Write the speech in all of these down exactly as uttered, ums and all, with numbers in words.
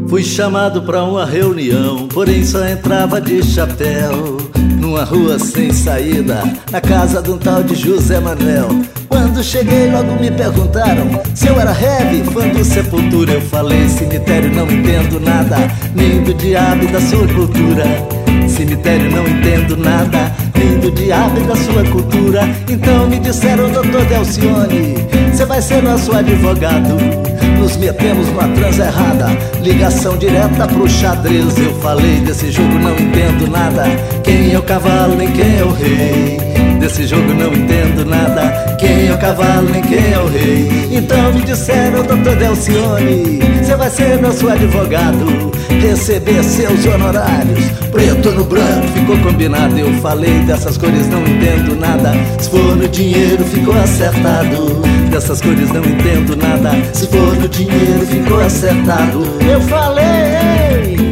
Fui chamado pra uma reunião, porém só entrava de chapéu. Numa rua sem saída, na casa de um tal de José Manuel. Quando cheguei logo me perguntaram se eu era heavy, fã do Sepultura. Eu falei, cemitério não entendo nada, nem do diabo e da sua cultura. Cemitério não entendo nada, nem do diabo e da sua cultura. Então me disseram, doutor Delcione, você vai ser nosso advogado. Nos metemos numa transa errada, ligação direta pro xadrez. Eu falei, desse jogo não entendo nada, quem é o cavalo nem quem é o rei. Desse jogo não entendo nada, quem é o cavalo nem quem é o rei. Então me disseram, doutor Delcione, você vai ser nosso advogado, receber seus honorários, preto no branco, ficou combinado. Eu falei, dessas cores não entendo nada, se for no dinheiro ficou acertado. Dessas cores não entendo nada, se for no dinheiro ficou acertado. Eu falei.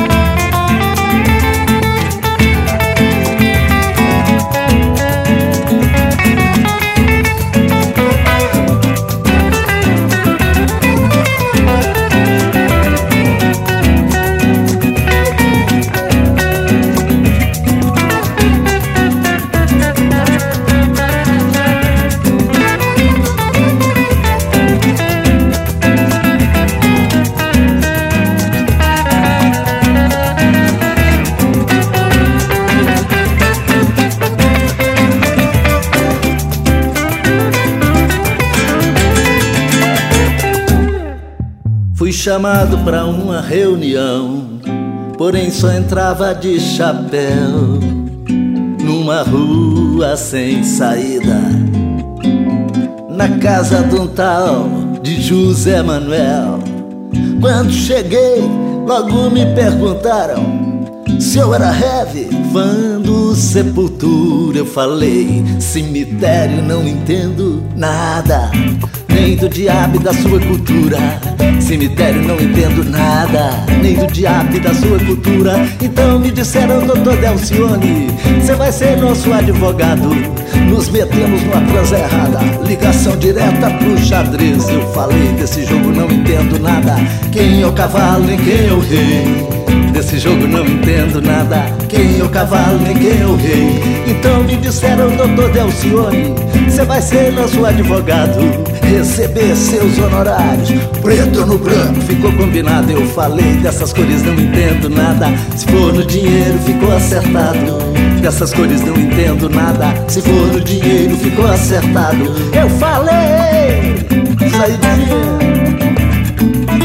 Fui chamado pra uma reunião, porém só entrava de chapéu. Numa rua sem saída, na casa de um tal de José Manuel. Quando cheguei, logo me perguntaram se eu era heavy, fã do Sepultura. Eu falei, cemitério não entendo nada, nem do diabo e da sua cultura. Cemitério não entendo nada, nem do diabo e da sua cultura. Então me disseram, doutor Delcione, você vai ser nosso advogado. Nos metemos numa transa errada, ligação direta pro xadrez. Eu falei, desse jogo não entendo nada, quem é o cavalo nem quem é o rei. Desse jogo não entendo nada, quem é o cavalo nem quem é o rei. Então me disseram, doutor Delcione, você vai ser nosso advogado, receber seus honorários, preto no branco, ficou combinado. Eu falei, dessas cores não entendo nada, se for no dinheiro ficou acertado. Dessas cores não entendo nada, se for no dinheiro ficou acertado. Eu falei, saí de dinheiro.